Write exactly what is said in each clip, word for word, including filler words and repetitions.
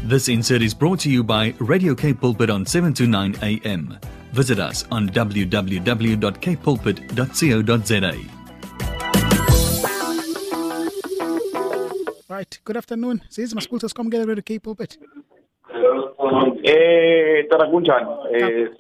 This insert is brought to you by Radio K Pulpit on seven to nine a m. Visit us on w w w dot k pulpit dot co dot z a. Right, good afternoon. Sisi masipulisa sikwamukela Radio K Pulpit. Eh tara kunjani eh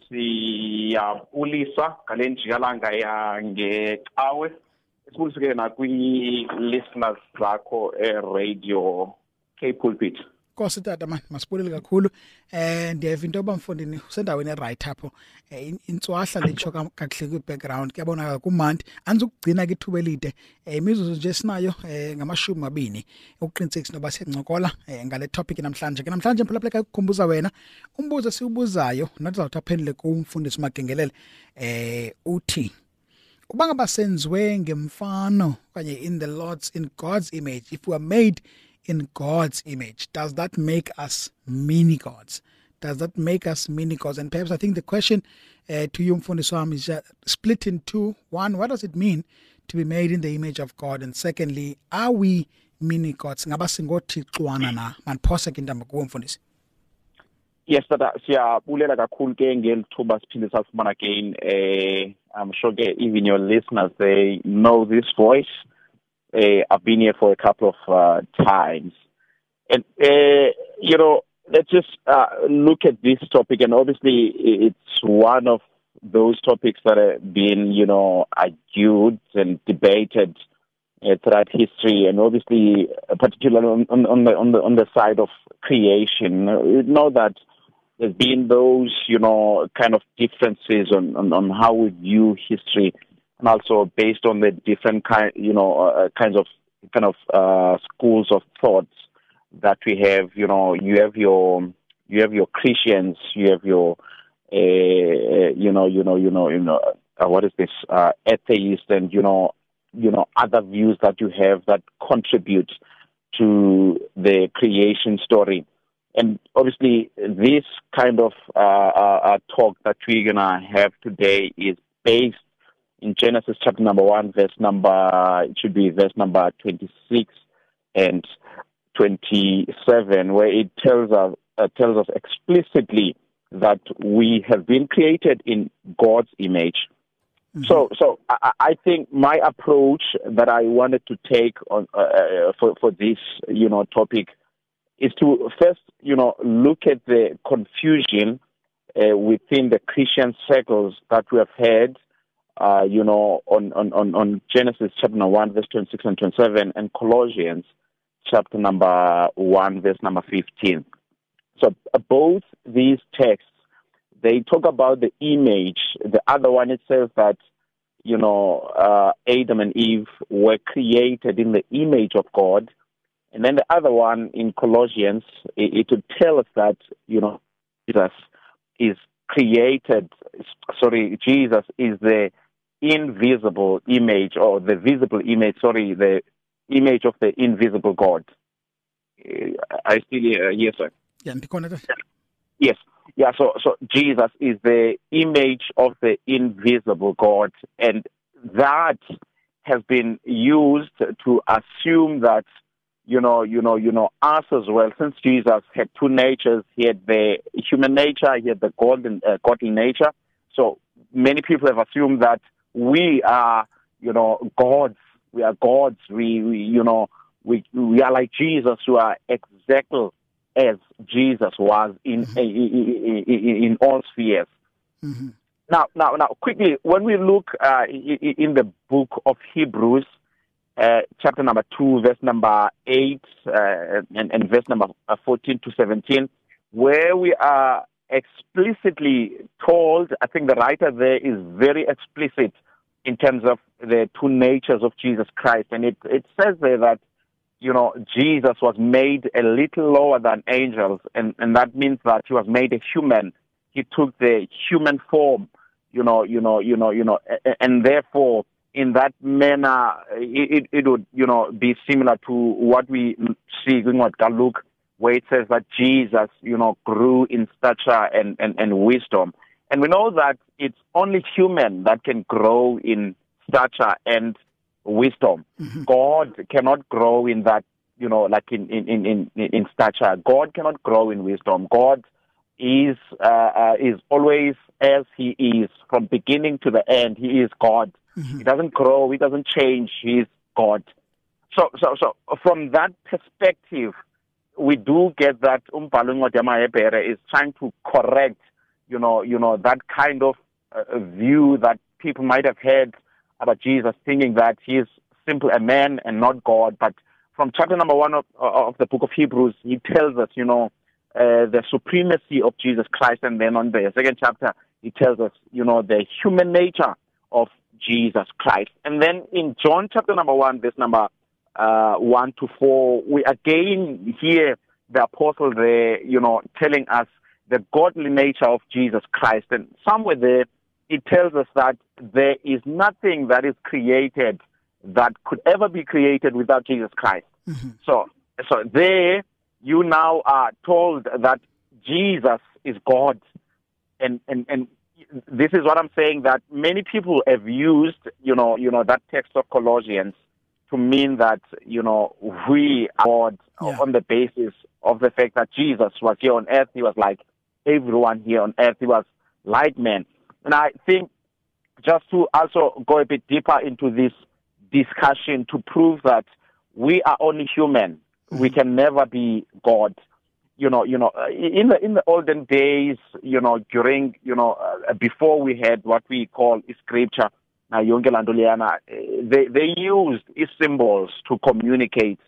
siyabulisa ngale njikalanga ya ngecawe esibuliseke na kwi listeners zakho e Radio K Pulpit. Nkosi tata man, masipulile kakhulu. Eh ndiyeva into bamfundini usendaweni right apho. Eh inswahla lecho kakuhle ku background kuyabonaka kumandi. Anzukugcina ke ithuba elide. Eh imizuzu nje sinayo eh ngamashumi amabini ukuqinisekisa noba sencokola eh ngale topic namhlanje. Ke namhlanje phela ukukhumbuza wena umbuzo siubuzayo nathi zawuthi aphendule kumfundisi Magengelele eh uthi kuba ngaba senziwe ngemfano kanye in the Lord's in God's image, if we are made in God's image, does that make us mini gods? Does that make us mini gods? And perhaps I think the question uh, to you, Mfundisi Wami, is uh, split in two. One, what does it mean to be made in the image of God? And secondly, are we mini gods? Ngaba singothixwana na manphose ke indaba kuwe Mfundisi. Yes, tata siyabulela kakhulu ke ngelithuba siphinde safumana again. eh I'm sure even your listeners, they know this voice. Uh, I've been here for a couple of uh, times. And, uh, you know, let's just uh, look at this topic. And obviously, it's one of those topics that have been, you know, argued and debated uh, throughout history. And obviously, particularly on, on, on, the, on, the, on the side of creation, you know that there's been those, you know, kind of differences on, on, on how we view history. And also based on the different kind, you know, uh, kinds of kind of uh, schools of thoughts that we have. You know, you have your you have your Christians, you have your, uh, you know, you know, you know, you know, uh, what is this uh, atheist, and you know, you know, other views that you have that contribute to the creation story. And obviously, this kind of uh, uh, talk that we're gonna have today is based in Genesis chapter number one, verse number, it should be verse number twenty-six and twenty-seven, where it tells us, uh, tells us explicitly that we have been created in God's image. Mm-hmm. So, so I, I think my approach that I wanted to take on uh, for for this, you know, topic is to first, you know, look at the confusion uh, within the Christian circles that we have had. Uh, you know, on, on, on, on Genesis chapter number one, verse twenty-six and twenty-seven, and Colossians chapter number one, verse number fifteen. So uh, both these texts, they talk about the image. The other one, it says that, you know, uh, Adam and Eve were created in the image of God. And then the other one in Colossians, it, it would tell us that, you know, Jesus is created, sorry, Jesus is the invisible image, or the visible image, sorry, the image of the invisible God. I still, uh, yes, sir. Yeah, yes, yeah. So, so Jesus is the image of the invisible God, and that has been used to assume that, you know, you know, you know, us as well. Since Jesus had two natures, he had the human nature, he had the golden, uh, godly nature. So many people have assumed that we are, you know, gods. We are gods. We, we you know, we we are like Jesus, who are exactly as Jesus was in mm-hmm. in, in, in all spheres. Mm-hmm. Now, now, now, quickly, when we look uh, in, in the book of Hebrews, uh, chapter number two, verse number eight, uh, and, and verse number fourteen to seventeen, where we are explicitly told, I think the writer there is very explicit in terms of the two natures of Jesus Christ. And it, it says there that, you know, Jesus was made a little lower than angels, and, and that means that he was made a human. He took the human form, you know, you know, you know, you know, and, and therefore, in that manner, it, it would, you know, be similar to what we see in what Luke, where it says that Jesus, you know, grew in stature and, and, and wisdom. And we know that it's only human that can grow in stature and wisdom. Mm-hmm. God cannot grow in that you know, like in in in in, in stature. God cannot grow in wisdom. God is uh, uh, is always as He is from beginning to the end. He is God. Mm-hmm. He doesn't grow. He doesn't change. He is God. So so so from that perspective, we do get that umbhalo wencwadi yamaHebhere is trying to correct, you know, you know that kind of uh, view that people might have had about Jesus, thinking that He is simply a man and not God. But from chapter number one of, of the book of Hebrews, he tells us, you know, uh, the supremacy of Jesus Christ, and then on the second chapter, he tells us, you know, the human nature of Jesus Christ. And then in John chapter number one, verse number uh, one to four, we again hear the apostle there, you know, telling us the godly nature of Jesus Christ. And somewhere there, it tells us that there is nothing that is created that could ever be created without Jesus Christ. Mm-hmm. So, so there you now are told that Jesus is God, and and and this is what I'm saying, that many people have used, you know, you know that text of Colossians to mean that, you know, we are God yeah. on the basis of the fact that Jesus was here on earth. He was like everyone here on earth. He was like man. And I think just to also go a bit deeper into this discussion to prove that we are only human, mm-hmm. we can never be God. You know, you know, in the in the olden days, you know, during, you know, uh, before we had what we call scripture, now they they used symbols to communicate.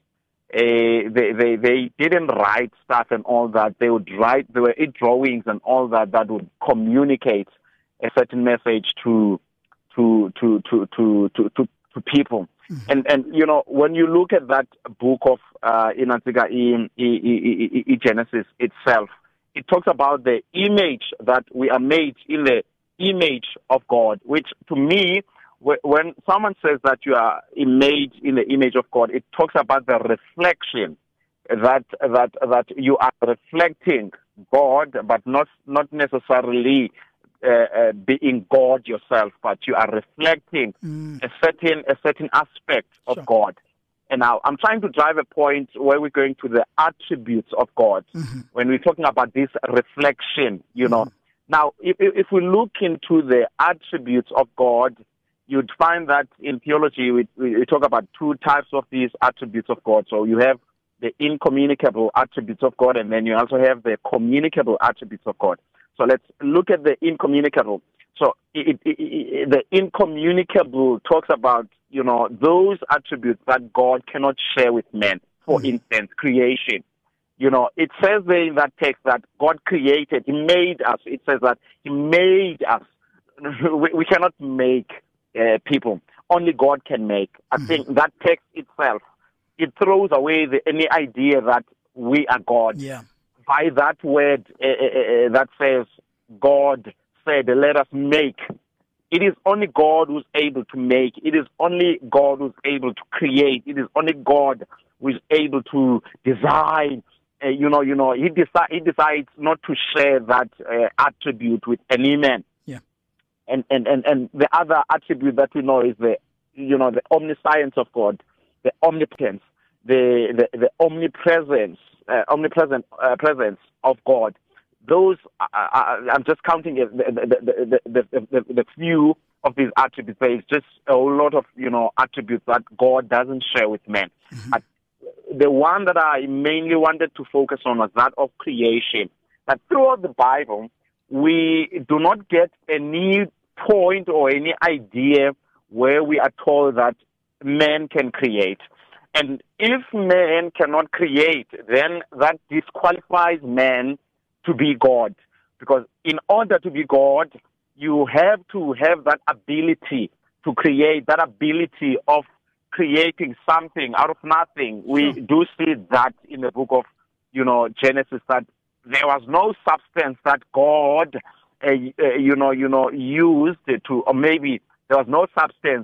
Uh, they they they didn't write stuff and all that. They would write. There were drawings and all that that would communicate a certain message to to to to to to to, to people. Mm-hmm. And and you know, when you look at that book of uh, in in, in, in Genesis itself, it talks about the image that we are made in the image of God. Which to me, when someone says that you are made in the image of God, it talks about the reflection that that that you are reflecting God, but not not necessarily Uh, uh, being God yourself, but you are reflecting mm. a certain a certain aspect of sure. God. And now I'm trying to drive a point where we're going to the attributes of God mm-hmm. when we're talking about this reflection. You know, mm-hmm. now if if we look into the attributes of God, you'd find that in theology we, we talk about two types of these attributes of God. So you have the incommunicable attributes of God, and then you also have the communicable attributes of God. So let's look at the incommunicable. So it, it, it, the incommunicable talks about, you know, those attributes that God cannot share with men. For mm-hmm. instance, creation. You know, it says there in that text that God created, He made us. It says that He made us. we, we cannot make uh, people. Only God can make. I mm-hmm. think that text itself, it throws away the, any idea that we are God. Yeah. By that word uh, uh, that says, God said, let us make. It is only God who's able to make. It is only God who's able to create. It is only God who is able to design. Uh, you know, you know, he, deci- he decides not to share that uh, attribute with any man. Yeah. And, and, and, and the other attribute that we know is the, you know, the omniscience of God, the omnipotence, the, the, the omnipresence. Uh, omnipresent uh, presence of God. Those uh, uh, I'm just counting the the, the, the, the, the few of these attributes. There is just a whole lot of, you know, attributes that God doesn't share with men. Mm-hmm. But the one that I mainly wanted to focus on was that of creation. That throughout the Bible, we do not get any point or any idea where we are told that man can create. And if man cannot create, then that disqualifies man to be God. Because in order to be God, you have to have that ability to create, that ability of creating something out of nothing. We sure. do see that in the book of, you know, Genesis, that there was no substance that God, uh, uh, you know, you know, used to, or maybe there was no substance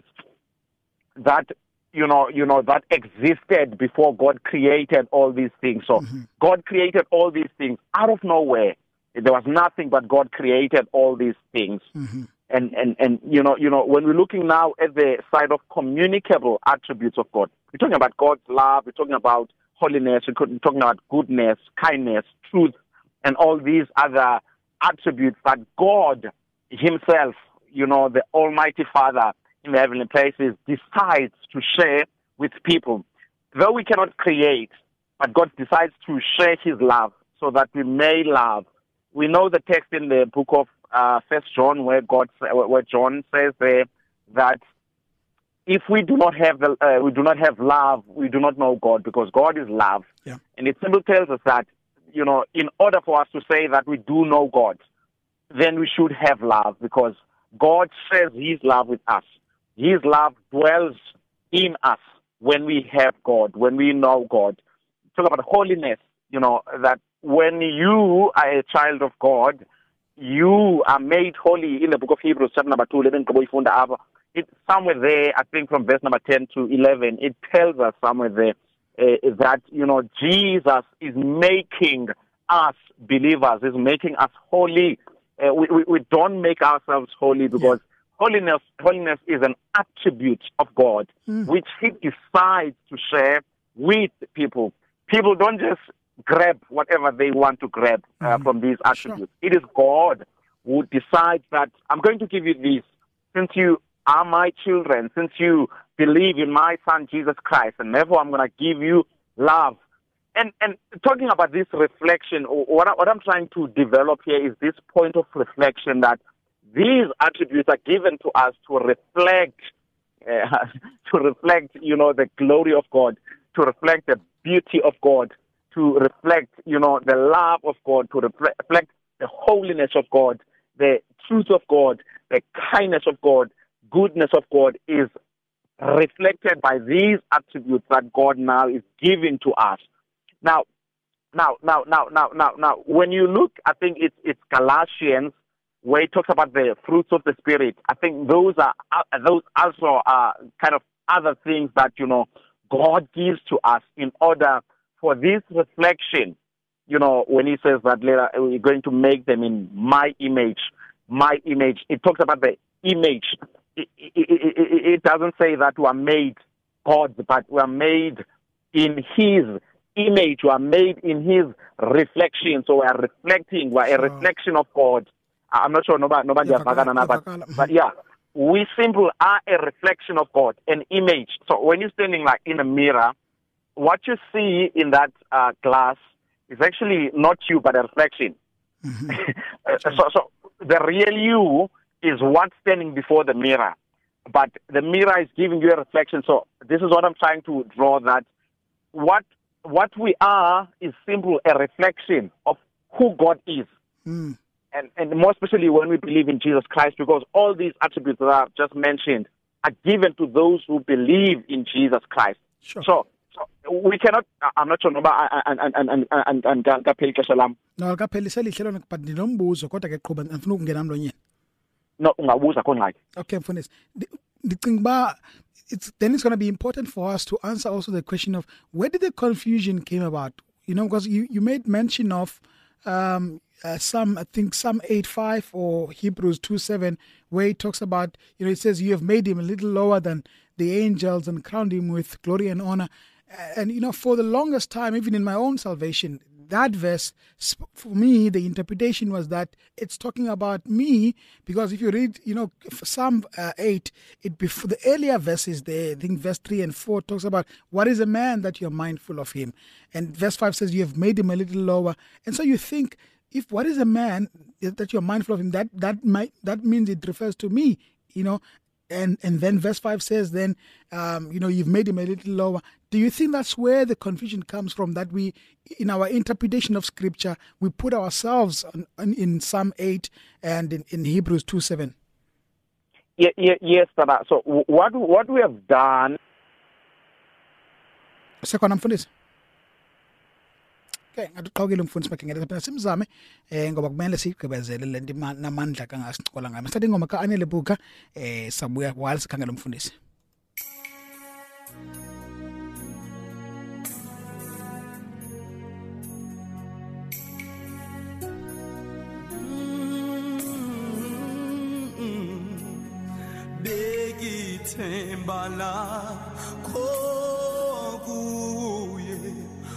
that you know, you know, that existed before God created all these things. So mm-hmm. God created all these things out of nowhere. There was nothing, but God created all these things. Mm-hmm. And, and, and, you know, you know, when we're looking now at the side of communicable attributes of God, we're talking about God's love. We're talking about holiness, we could be talking about goodness, kindness, truth, and all these other attributes that God himself, you know, the Almighty Father in the heavenly places, decides to share with people. Though we cannot create, but God decides to share his love so that we may love. We know the text in the book of uh, First John where God, where John says there that if we do not have the, uh, we do not have love, we do not know God, because God is love. Yeah. And it simply tells us that, you know, in order for us to say that we do know God, then we should have love, because God shares his love with us. His love dwells in us when we have God, when we know God. Talk about holiness, you know, that when you are a child of God, you are made holy. In the book of Hebrews, chapter number two, it's somewhere there, I think from verse number ten to eleven, it tells us somewhere there uh, that, you know, Jesus is making us believers, is making us holy. Uh, we, we, we don't make ourselves holy, because yeah. holiness holiness is an attribute of God, mm. which he decides to share with people. People don't just grab whatever they want to grab uh, mm. from these attributes. Sure. It is God who decides that I'm going to give you this, since you are my children, since you believe in my son Jesus Christ, and therefore I'm going to give you love. And and talking about this reflection, what, I, what I'm trying to develop here is this point of reflection, that these attributes are given to us to reflect, uh, to reflect, you know, the glory of God, to reflect the beauty of God, to reflect, you know, the love of God, to reflect the holiness of God, the truth of God, the kindness of God, goodness of God is reflected by these attributes that God now is giving to us. Now, now, now, now, now, now, now, when you look, I think it's it's Galatians, where it talks about the fruits of the Spirit. I think those are uh, those also are kind of other things that, you know, God gives to us in order for this reflection. You know, when he says that later we're going to make them in my image, my image. It talks about the image. It, it, it, it doesn't say that we are made gods, but we are made in his image. We are made in his reflection. So we are reflecting. We are a reflection of God. I'm not sure nobody, nobody yeah, but, but yeah, we simply are a reflection of God, an image. So when you're standing like in a mirror, what you see in that uh, glass is actually not you, but a reflection. Mm-hmm. so, so the real you is what's standing before the mirror, but the mirror is giving you a reflection. So this is what I'm trying to draw, that what what we are is simply a reflection of who God is. Mm. And, and more especially when we believe in Jesus Christ, because all these attributes that I've just mentioned are given to those who believe in Jesus Christ. Sure. So, so we cannot, I'm not sure, no, and and and and and and kapheli ixesha lam. No, kapheli selihlelo but ndinombuzo kodwa ke qhuba ngifuna ukungena emlonyeni. No, ungabuza khona ngaki. Okay, mfundisi. Ndicinga ba it's then it's going to be important for us to answer also the question of where did the confusion came about? You know, because you you made mention of um Uh, some, I think, Psalm eight five or Hebrews two seven, where it talks about, you know, it says, you have made him a little lower than the angels and crowned him with glory and honor. And, you know, for the longest time, even in my own salvation, that verse, for me, the interpretation was that it's talking about me, because if you read, you know, Psalm uh, eight, it before the earlier verses there, I think verse three and four talks about what is a man that you're mindful of him. And verse five says, you have made him a little lower. And so you think, if what is a man that you're mindful of him, that that might that means it refers to me, you know, and and then verse five says, then um, you know, you've made him a little lower. Do you think that's where the confusion comes from? That we, in our interpretation of Scripture, we put ourselves on, on, in Psalm eight and in, in Hebrews two seven. Yeah, yeah, yes, Baba. So what what we have done. Second, I'm finished. Okay, ngaqhawukile umfundisi makengela phela simzame eh ngoba kumele sigqibezele lento namandla kangasixola ngayo. Masithi ingoma ka Anele Buka eh sabuya wala sikhangela umfundisi. Begithemba la kuye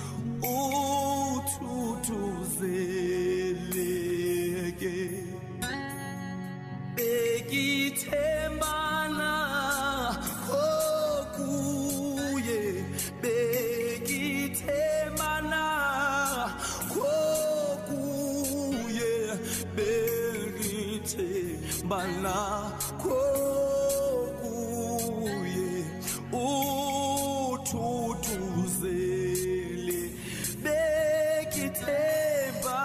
bala kokuye uthutuzele bekithemba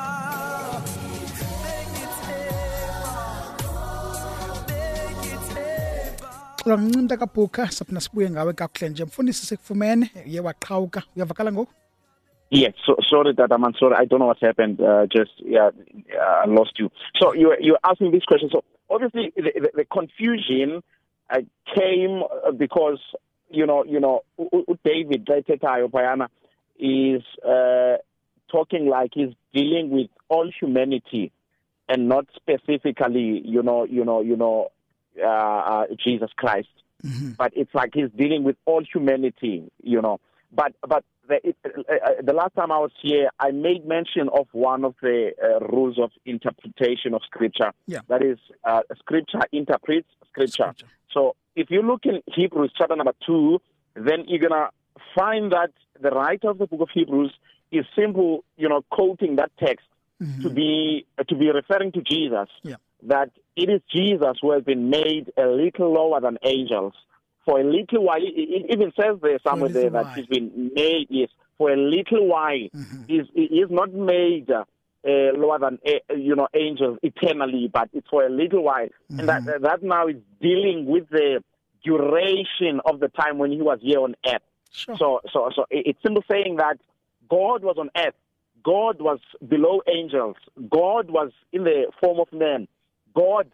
Ngincinta kaBhuka sapna sibuye ngawe kakuhle nje mfundisi sekufumene ye waqhawuka uyavakala ngoku. Yes, so, sorry that I'm sorry. I don't know what happened. Uh, just yeah, uh, I lost you. So you you asking this question. So obviously the, the, the confusion uh, came because you know you know David Payana is uh, talking like he's dealing with all humanity and not specifically you know you know you know uh, uh, Jesus Christ. Mm-hmm. But it's like he's dealing with all humanity. You know, but but. The, it, uh, the last time I was here, I made mention of one of the uh, rules of interpretation of Scripture. Yeah. That is, uh, Scripture interprets Scripture. Scripture. So if you look in Hebrews chapter number two, then you're going to find that the writer of the book of Hebrews is simple, you know, quoting that text mm-hmm. to be uh, to be referring to Jesus. Yeah. That it is Jesus who has been made a little lower than angels. For a little while, it even says there somewhere there that while. He's been made, yes, for a little while. Mm-hmm. He's, he is not made uh, lower than, uh, you know, angels eternally, but it's for a little while. Mm-hmm. And that, that now is dealing with the duration of the time when he was here on earth. Sure. So, so, so it's simply saying that God was on earth. God was below angels. God was in the form of man. God,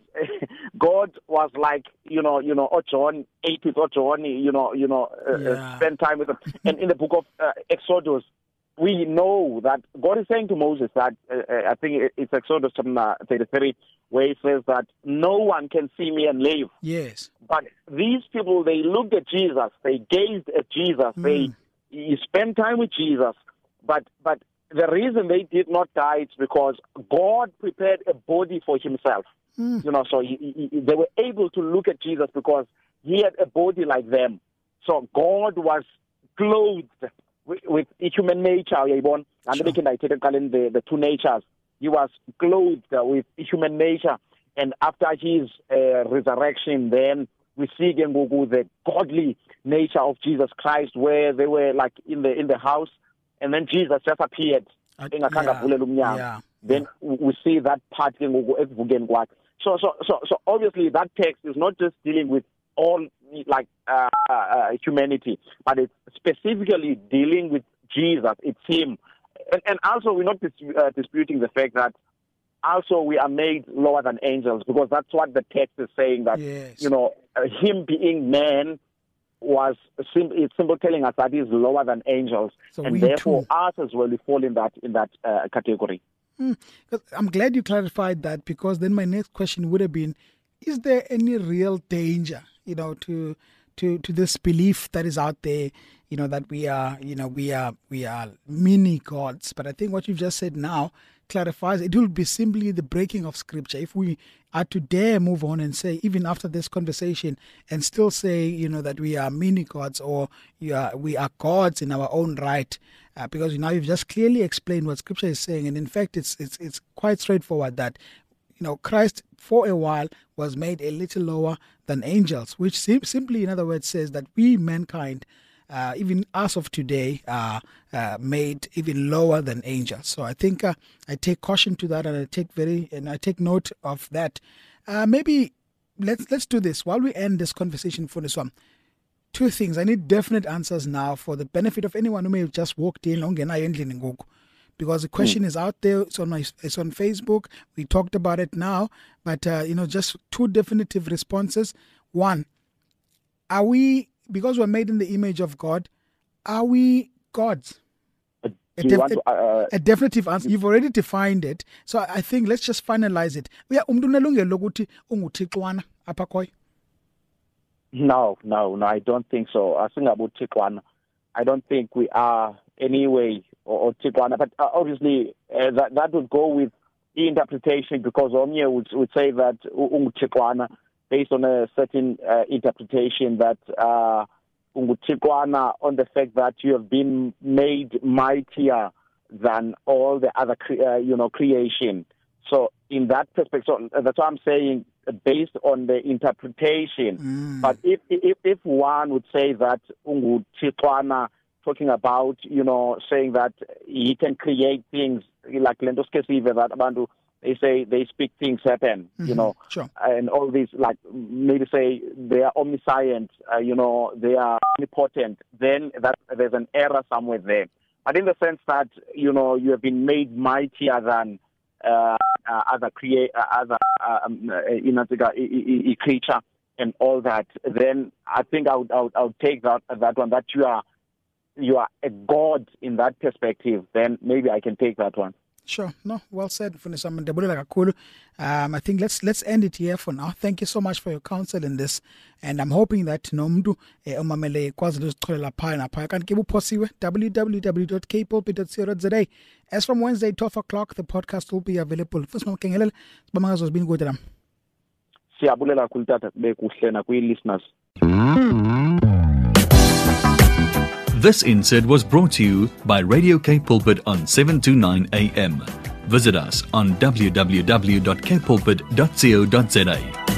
God was like, you know, you know, oh John, ate with oh John, you know, you know, uh, yeah. spend time with him. And in the book of uh, Exodus, we know that God is saying to Moses that, uh, I think it's Exodus thirty-three, where he says that no one can see me and live. Yes. But these people, they looked at Jesus, they gazed at Jesus, mm. they you spent time with Jesus, but, but the reason they did not die is because God prepared a body for himself. Mm. You know, so he, he, they were able to look at Jesus because he had a body like them. So God was clothed with, with human nature, and sure. the, the two natures. He was clothed with human nature, and after his uh, resurrection, then we see again the godly nature of Jesus Christ, where they were like in the in the house, and then Jesus just appeared. Uh, yeah, yeah. Then we see that part. So, so, so, so obviously that text is not just dealing with all like uh, uh, humanity, but it's specifically dealing with Jesus. It's him, and, and also we're not dis- uh, disputing the fact that also we are made lower than angels, because that's what the text is saying. That yes. you know, uh, him being man was sim- it's simple telling us that he's lower than angels, so and therefore too. us as well we fall in that in that uh, category. Mm, I'm glad you clarified that, because then my next question would have been, is there any real danger, you know, to to to this belief that is out there, you know, that we are, you know, we are we are mini gods? But I think what you've just said now clarifies it will be simply the breaking of Scripture. If we are to dare move on and say, even after this conversation, and still say, you know, that we are mini gods, or we are, we are gods in our own right, uh, because now you've just clearly explained what Scripture is saying, and in fact, it's it's it's quite straightforward that, you know, Christ for a while was made a little lower than angels, which sim- simply, in other words, says that we, mankind, Uh, even us of today, are uh, made even lower than angels. So I think uh, I take caution to that, and I take very and I take note of that. Uh, maybe let's let's do this while we end this conversation for this one. Two things. I need definite answers now for the benefit of anyone who may have just walked in, because the question mm. is out there. It's on my it's on Facebook. We talked about it now, but uh, you know, just two definitive responses. One, are we, because we're made in the image of God, are we gods? A, def- to, uh, a definitive answer. You've already defined it, so I think let's just finalize it. No, no, no. I don't think so. I think about Tikwana. I don't think we are anyway or, or Tikwana, but uh, obviously uh, that that would go with the interpretation, because Omnia would would say that um Tikwana, based on a certain uh, interpretation, that uh, Tikwana, on the fact that you have been made mightier than all the other cre- uh, you know creation. So in that perspective, so that's why I'm saying based on the interpretation. Mm. But if, if if one would say that Ungu Chitwana, talking about, you know, saying that he can create things like Lentos Kesive, that Abantu, they say they speak things happen, Mm-hmm. you know, Sure. and all these, like maybe say they are omniscient, uh, you know, they are omnipotent, then that there's an error somewhere there. But in the sense that, you know, you have been made mightier than uh, uh, other create, uh, other uh, um, uh, you know, a creature and all that, then I think I would, I would, I would take that that one, that you are you are a god in that perspective. Then maybe I can take that one. Sure. No, well said, Fundisa Mandabulela Kakhulu. Um, I think let's let's end it here for now. Thank you so much for your counsel in this, and I'm hoping that nomdu umamele kwazi uzixolela phaya napha kanti ke buphosiwe w w w dot k pulpit dot co dot z a. As from Wednesday twelve o'clock, the podcast will be available. First one kengelele sibamangazo zibini kude lam. Siyabulela kakhulu tata kube kuhle na kwi listeners. This insert was brought to you by Radio K Pulpit on seven twenty-nine A M. Visit us on w w w dot k pulpit dot co dot z a.